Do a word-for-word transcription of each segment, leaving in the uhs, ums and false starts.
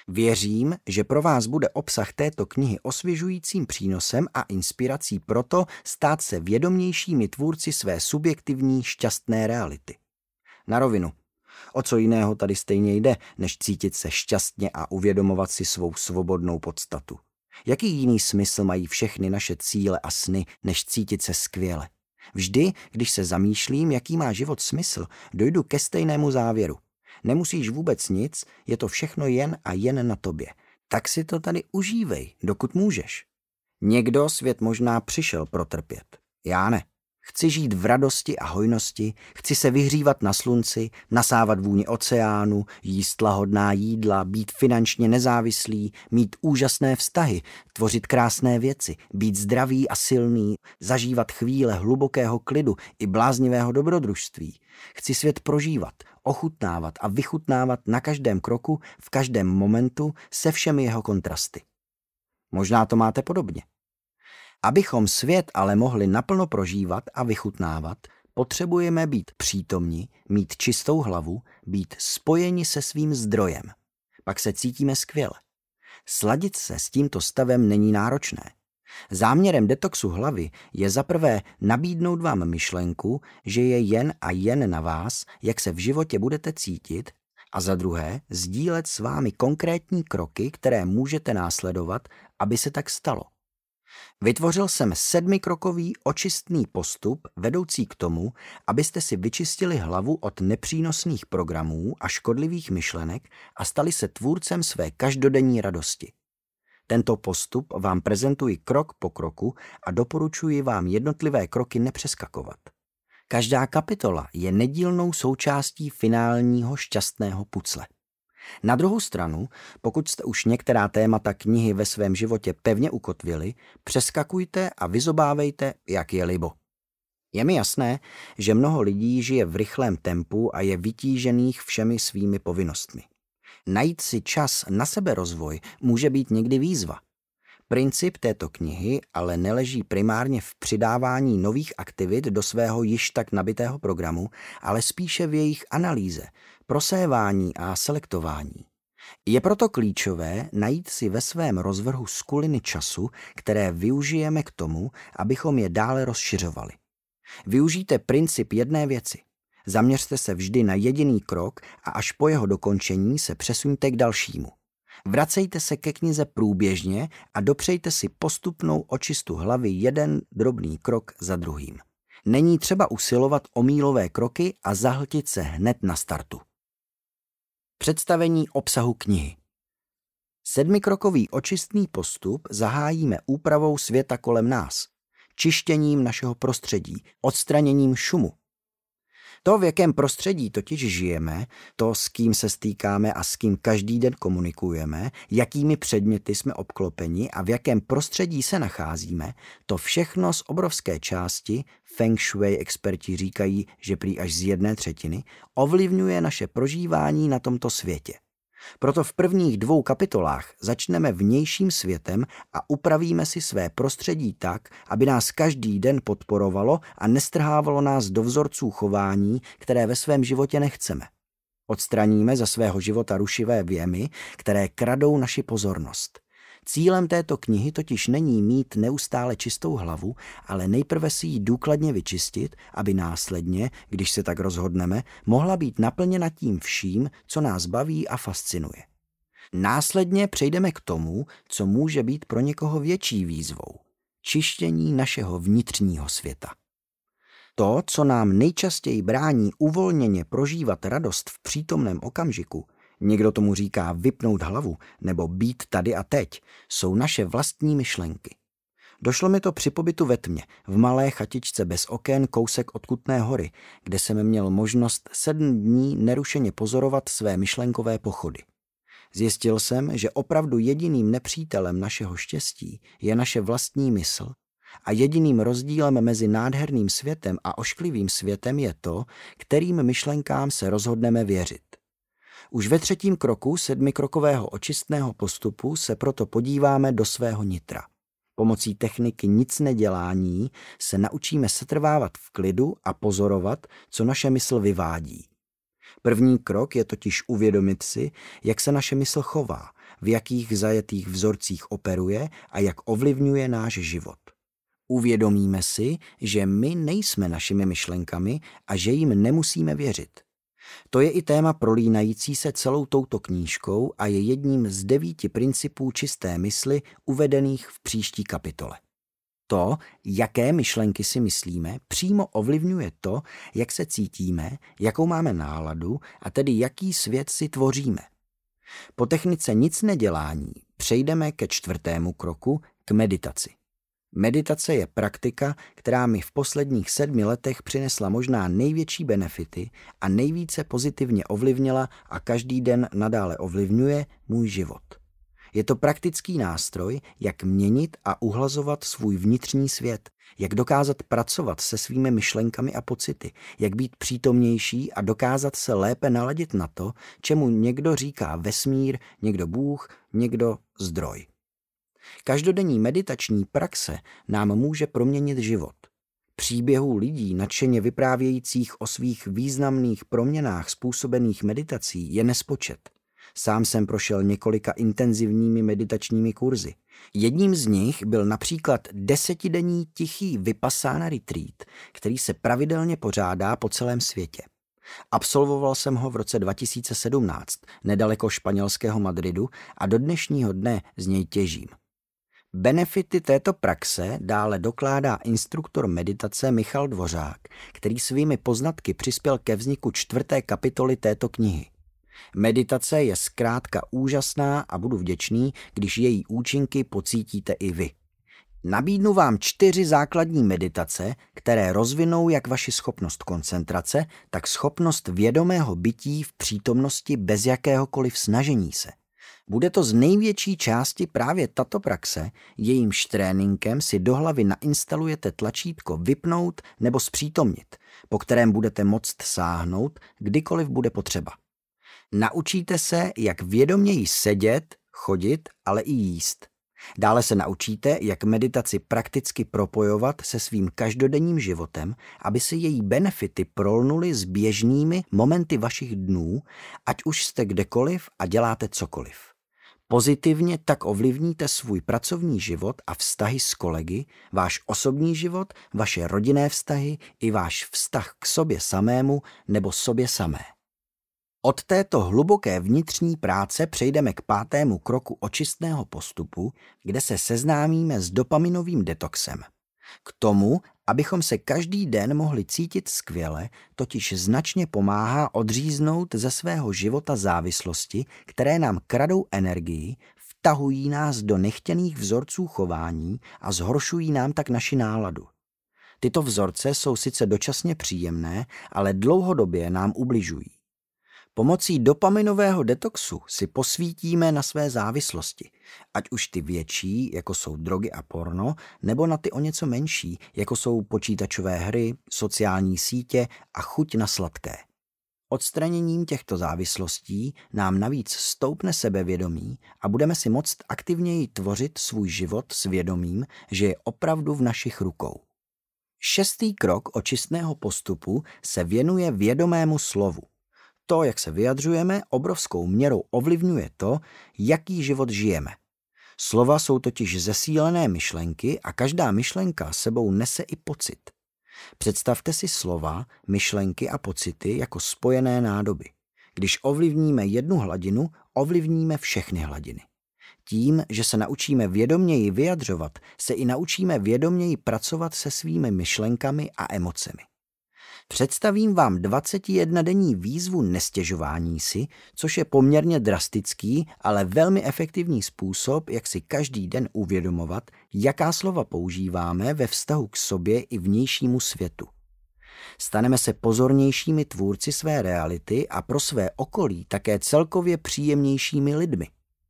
Věřím, že pro vás bude obsah této knihy osvěžujícím přínosem a inspirací proto stát se vědomějšími tvůrci své subjektivní šťastné reality. Na rovinu, o co jiného tady stejně jde, než cítit se šťastně a uvědomovat si svou svobodnou podstatu. Jaký jiný smysl mají všechny naše cíle a sny, než cítit se skvěle? Vždy, když se zamýšlím, jaký má život smysl, dojdu ke stejnému závěru. Nemusíš vůbec nic, je to všechno jen a jen na tobě. Tak si to tady užívej, dokud můžeš. Někdo svět možná přišel protrpět. Já ne. Chci žít v radosti a hojnosti, chci se vyhřívat na slunci, nasávat vůni oceánu, jíst lahodná jídla, být finančně nezávislý, mít úžasné vztahy, tvořit krásné věci, být zdravý a silný, zažívat chvíle hlubokého klidu i bláznivého dobrodružství. Chci svět prožívat, ochutnávat a vychutnávat na každém kroku, v každém momentu se všemi jeho kontrasty. Možná to máte podobně. Abychom svět ale mohli naplno prožívat a vychutnávat, potřebujeme být přítomni, mít čistou hlavu, být spojeni se svým zdrojem. Pak se cítíme skvěle. Sladit se s tímto stavem není náročné. Záměrem detoxu hlavy je zaprvé nabídnout vám myšlenku, že je jen a jen na vás, jak se v životě budete cítit, a za druhé sdílet s vámi konkrétní kroky, které můžete následovat, aby se tak stalo. Vytvořil jsem sedmikrokový očistný postup vedoucí k tomu, abyste si vyčistili hlavu od nepřínosných programů a škodlivých myšlenek a stali se tvůrcem své každodenní radosti. Tento postup vám prezentuji krok po kroku a doporučuji vám jednotlivé kroky nepřeskakovat. Každá kapitola je nedílnou součástí finálního šťastného pucle. Na druhou stranu, pokud jste už některá témata knihy ve svém životě pevně ukotvili, přeskakujte a vyzobávejte, jak je libo. Je mi jasné, že mnoho lidí žije v rychlém tempu a je vytížených všemi svými povinnostmi. Najít si čas na seberozvoj může být někdy výzva. Princip této knihy ale neleží primárně v přidávání nových aktivit do svého již tak nabitého programu, ale spíše v jejich analýze, prosévání a selektování. Je proto klíčové najít si ve svém rozvrhu skuliny času, které využijeme k tomu, abychom je dále rozšiřovali. Využijte princip jedné věci. Zaměřte se vždy na jediný krok a až po jeho dokončení se přesuňte k dalšímu. Vracejte se ke knize průběžně a dopřejte si postupnou očistu hlavy jeden drobný krok za druhým. Není třeba usilovat o mílové kroky a zahltit se hned na startu. Představení obsahu knihy. Sedmikrokový očistný postup zahájíme úpravou světa kolem nás, čištěním našeho prostředí, odstraněním šumu. To, v jakém prostředí totiž žijeme, to, s kým se stýkáme a s kým každý den komunikujeme, jakými předměty jsme obklopeni a v jakém prostředí se nacházíme, to všechno z obrovské části, feng shui experti říkají, že prý až z jedné třetiny, ovlivňuje naše prožívání na tomto světě. Proto v prvních dvou kapitolách začneme vnějším světem a upravíme si své prostředí tak, aby nás každý den podporovalo a nestrhávalo nás do vzorců chování, které ve svém životě nechceme. Odstraníme ze svého života rušivé vjemy, které kradou naši pozornost. Cílem této knihy totiž není mít neustále čistou hlavu, ale nejprve si ji důkladně vyčistit, aby následně, když se tak rozhodneme, mohla být naplněna tím vším, co nás baví a fascinuje. Následně přejdeme k tomu, co může být pro někoho větší výzvou. Čištění našeho vnitřního světa. To, co nám nejčastěji brání uvolněně prožívat radost v přítomném okamžiku, někdo tomu říká vypnout hlavu nebo být tady a teď, jsou naše vlastní myšlenky. Došlo mi to při pobytu ve tmě, v malé chatičce bez oken kousek od Kutné Hory, kde jsem měl možnost sedm dní nerušeně pozorovat své myšlenkové pochody. Zjistil jsem, že opravdu jediným nepřítelem našeho štěstí je naše vlastní mysl a jediným rozdílem mezi nádherným světem a ošklivým světem je to, kterým myšlenkám se rozhodneme věřit. Už ve třetím kroku sedmikrokového očistného postupu se proto podíváme do svého nitra. Pomocí techniky nic nedělání se naučíme setrvávat v klidu a pozorovat, co naše mysl vyvádí. První krok je totiž uvědomit si, jak se naše mysl chová, v jakých zajetých vzorcích operuje a jak ovlivňuje náš život. Uvědomíme si, že my nejsme našimi myšlenkami a že jim nemusíme věřit. To je i téma prolínající se celou touto knížkou a je jedním z devíti principů čisté mysli uvedených v příští kapitole. To, jaké myšlenky si myslíme, přímo ovlivňuje to, jak se cítíme, jakou máme náladu a tedy jaký svět si tvoříme. Po technice nic nedělání přejdeme ke čtvrtému kroku, k meditaci. Meditace je praktika, která mi v posledních sedmi letech přinesla možná největší benefity a nejvíce pozitivně ovlivnila a každý den nadále ovlivňuje můj život. Je to praktický nástroj, jak měnit a uhlazovat svůj vnitřní svět, jak dokázat pracovat se svými myšlenkami a pocity, jak být přítomnější a dokázat se lépe naladit na to, čemu někdo říká vesmír, někdo Bůh, někdo zdroj. Každodenní meditační praxe nám může proměnit život. Příběhů lidí nadšeně vyprávějících o svých významných proměnách způsobených meditací je nespočet. Sám jsem prošel několika intenzivními meditačními kurzy. Jedním z nich byl například desetidenní tichý Vipassana retreat, který se pravidelně pořádá po celém světě. Absolvoval jsem ho v roce dva tisíce sedmnáct, nedaleko španělského Madridu a do dnešního dne z něj těžím. Benefity této praxe dále dokládá instruktor meditace Michal Dvořák, který svými poznatky přispěl ke vzniku čtvrté kapitoly této knihy. Meditace je zkrátka úžasná a budu vděčný, když její účinky pocítíte i vy. Nabídnu vám čtyři základní meditace, které rozvinou jak vaši schopnost koncentrace, tak schopnost vědomého bytí v přítomnosti bez jakéhokoliv snažení se. Bude to z největší části právě tato praxe, jejímž tréninkem si do hlavy nainstalujete tlačítko vypnout nebo zpřítomnit, po kterém budete moct sáhnout, kdykoliv bude potřeba. Naučíte se, jak vědoměji sedět, chodit, ale i jíst. Dále se naučíte, jak meditaci prakticky propojovat se svým každodenním životem, aby si její benefity prolnuly s běžnými momenty vašich dnů, ať už jste kdekoliv a děláte cokoliv. Pozitivně tak ovlivníte svůj pracovní život a vztahy s kolegy, váš osobní život, vaše rodinné vztahy i váš vztah k sobě samému nebo sobě samé. Od této hluboké vnitřní práce přejdeme k pátému kroku očistného postupu, kde se seznámíme s dopaminovým detoxem. K tomu, abychom se každý den mohli cítit skvěle, totiž značně pomáhá odříznout ze svého života závislosti, které nám kradou energii, vtahují nás do nechtěných vzorců chování a zhoršují nám tak naši náladu. Tyto vzorce jsou sice dočasně příjemné, ale dlouhodobě nám ubližují. Pomocí dopaminového detoxu si posvítíme na své závislosti, ať už ty větší, jako jsou drogy a porno, nebo na ty o něco menší, jako jsou počítačové hry, sociální sítě a chuť na sladké. Odstraněním těchto závislostí nám navíc stoupne sebevědomí a budeme si moct aktivněji tvořit svůj život s vědomím, že je opravdu v našich rukou. Šestý krok očistného postupu se věnuje vědomému slovu. To, jak se vyjadřujeme, obrovskou měrou ovlivňuje to, jaký život žijeme. Slova jsou totiž zesílené myšlenky a každá myšlenka sebou nese i pocit. Představte si slova, myšlenky a pocity jako spojené nádoby. Když ovlivníme jednu hladinu, ovlivníme všechny hladiny. Tím, že se naučíme vědoměji vyjadřovat, se i naučíme vědoměji pracovat se svými myšlenkami a emocemi. Představím vám dvacetijednodenní výzvu nestěžování si, což je poměrně drastický, ale velmi efektivní způsob, jak si každý den uvědomovat, jaká slova používáme ve vztahu k sobě i vnějšímu světu. Staneme se pozornějšími tvůrci své reality a pro své okolí také celkově příjemnějšími lidmi.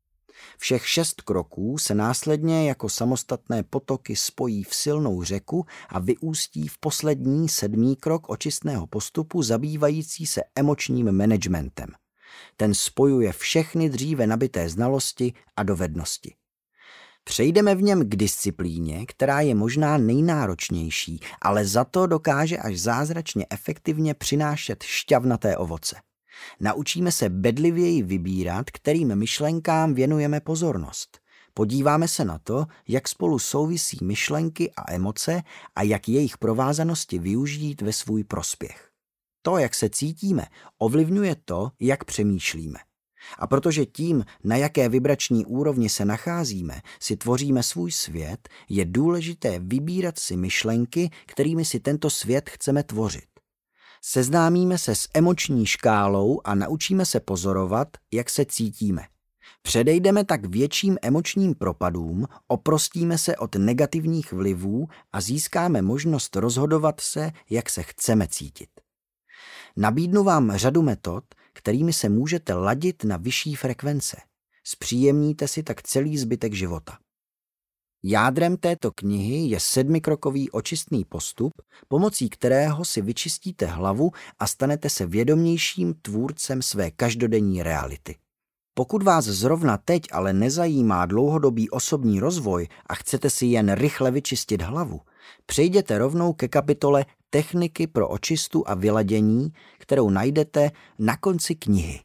Všech šest kroků se následně jako samostatné potoky spojí v silnou řeku a vyústí v poslední sedmý krok očistného postupu zabývající se emočním managementem. Ten spojuje všechny dříve nabité znalosti a dovednosti. Přejdeme v něm k disciplíně, která je možná nejnáročnější, ale za to dokáže až zázračně efektivně přinášet šťavnaté ovoce. Naučíme se bedlivěji vybírat, kterým myšlenkám věnujeme pozornost. Podíváme se na to, jak spolu souvisí myšlenky a emoce a jak jejich provázanosti využít ve svůj prospěch. To, jak se cítíme, ovlivňuje to, jak přemýšlíme. A protože tím, na jaké vibrační úrovni se nacházíme, si tvoříme svůj svět, je důležité vybírat si myšlenky, kterými si tento svět chceme tvořit. Seznámíme se s emoční škálou a naučíme se pozorovat, jak se cítíme. Předejdeme tak větším emočním propadům, oprostíme se od negativních vlivů a získáme možnost rozhodovat se, jak se chceme cítit. Nabídnu vám řadu metod, kterými se můžete ladit na vyšší frekvence. Zpříjemníte si tak celý zbytek života. Jádrem této knihy je sedmikrokový očistný postup, pomocí kterého si vyčistíte hlavu a stanete se vědomějším tvůrcem své každodenní reality. Pokud vás zrovna teď ale nezajímá dlouhodobý osobní rozvoj a chcete si jen rychle vyčistit hlavu, přejděte rovnou ke kapitole Techniky pro očistu a vyladění, kterou najdete na konci knihy.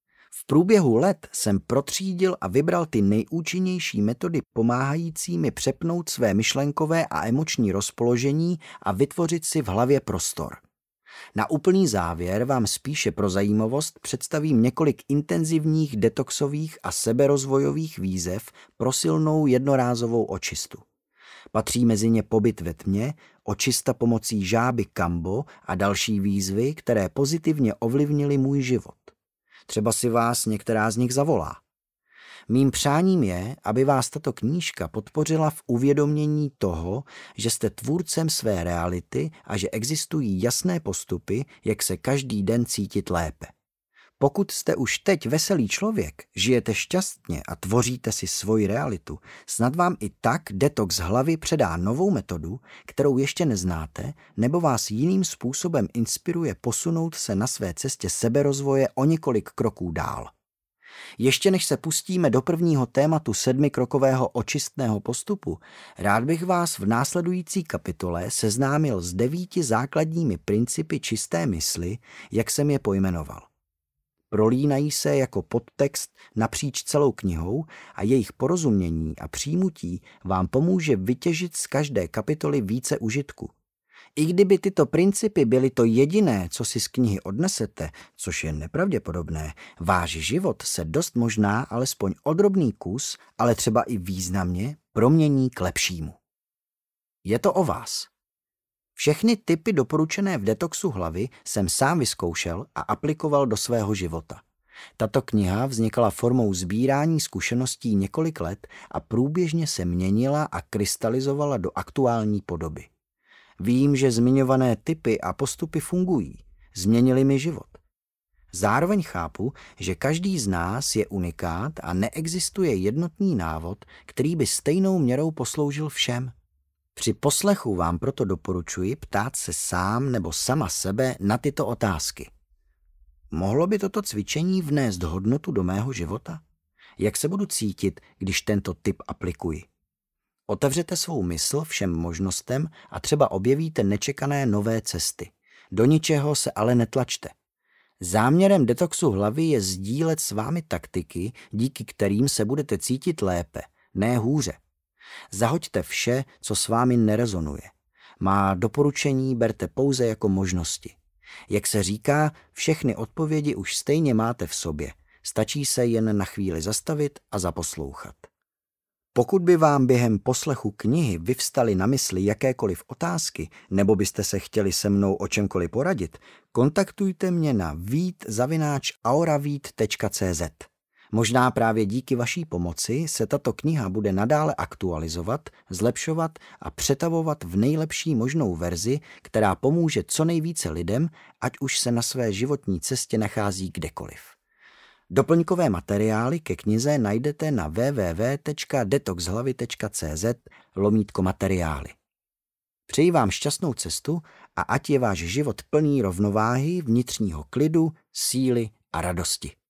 V průběhu let jsem protřídil a vybral ty nejúčinnější metody pomáhající mi přepnout své myšlenkové a emoční rozpoložení a vytvořit si v hlavě prostor. Na úplný závěr vám spíše pro zajímavost představím několik intenzivních detoxových a seberozvojových výzev pro silnou jednorázovou očistu. Patří mezi ně pobyt ve tmě, očista pomocí žáby Kambo a další výzvy, které pozitivně ovlivnily můj život. Třeba si vás některá z nich zavolá. Mým přáním je, aby vás tato knížka podpořila v uvědomění toho, že jste tvůrcem své reality a že existují jasné postupy, jak se každý den cítit lépe. Pokud jste už teď veselý člověk, žijete šťastně a tvoříte si svoji realitu, snad vám i tak detox hlavy předá novou metodu, kterou ještě neznáte, nebo vás jiným způsobem inspiruje posunout se na své cestě seberozvoje o několik kroků dál. Ještě než se pustíme do prvního tématu sedmikrokového očistného postupu, rád bych vás v následující kapitole seznámil s devíti základními principy čisté mysli, jak jsem je pojmenoval. Prolínají se jako podtext napříč celou knihou a jejich porozumění a přijmutí vám pomůže vytěžit z každé kapitoly více užitku. I kdyby tyto principy byly to jediné, co si z knihy odnesete, což je nepravděpodobné, váš život se dost možná alespoň o drobný kus, ale třeba i významně, promění k lepšímu. Je to o vás. Všechny typy doporučené v detoxu hlavy jsem sám vyzkoušel a aplikoval do svého života. Tato kniha vznikala formou sbírání zkušeností několik let a průběžně se měnila a krystalizovala do aktuální podoby. Vím, že zmiňované typy a postupy fungují, změnily mi život. Zároveň chápu, že každý z nás je unikát a neexistuje jednotný návod, který by stejnou měrou posloužil všem. Při poslechu vám proto doporučuji ptát se sám nebo sama sebe na tyto otázky. Mohlo by toto cvičení vnést hodnotu do mého života? Jak se budu cítit, když tento tip aplikuji? Otevřete svou mysl všem možnostem a třeba objevíte nečekané nové cesty. Do ničeho se ale netlačte. Záměrem detoxu hlavy je sdílet s vámi taktiky, díky kterým se budete cítit lépe, ne hůře. Zahoďte vše, co s vámi nerezonuje. Má doporučení berte pouze jako možnosti. Jak se říká, všechny odpovědi už stejně máte v sobě. Stačí se jen na chvíli zastavit a zaposlouchat. Pokud by vám během poslechu knihy vyvstaly na mysli jakékoliv otázky, nebo byste se chtěli se mnou o čemkoliv poradit, kontaktujte mě na vít zavináč auravíd tečka cé zet. Možná právě díky vaší pomoci se tato kniha bude nadále aktualizovat, zlepšovat a přetavovat v nejlepší možnou verzi, která pomůže co nejvíce lidem, ať už se na své životní cestě nachází kdekoliv. Doplňkové materiály ke knize najdete na www tečka detoxhlavy tečka cz lomítko materiály. Přeji vám šťastnou cestu a ať je váš život plný rovnováhy, vnitřního klidu, síly a radosti.